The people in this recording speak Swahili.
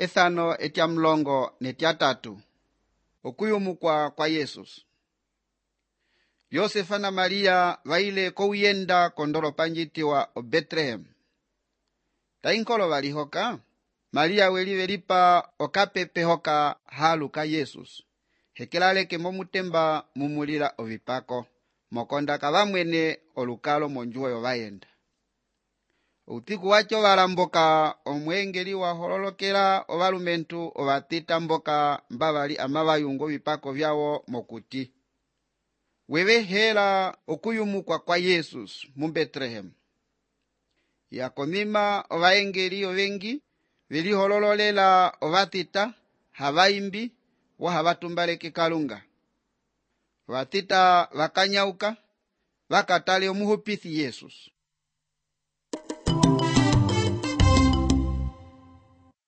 ethano etya mlongo netya tatu. Okuyumukwa kwa Yesus. Yosefa na Maria vaile kouyenda kondolo panjitiwa o Bethlehem. Tainkolo vali hoka, Maria weli velipa okapepe hoka haluka Yesus. Hekelaleke momutemba mumulila ovipako. Mokonda kavamwene olukalo monjuo yovayenda. Utiku wacho valamboka omwengeli wa hololokela ovalumentu ovatita mboka mbavali amavayungo vipako vyawo mokuti. Wevehela okuyumukwa kwa Yesus mu Bethlehem. Yakonima ovaengeli ovengi veli holololela ovatita havaimbi wa havatumbaleke Kalunga. Vatita vakanyauka vakatale omuhupithi Yesus.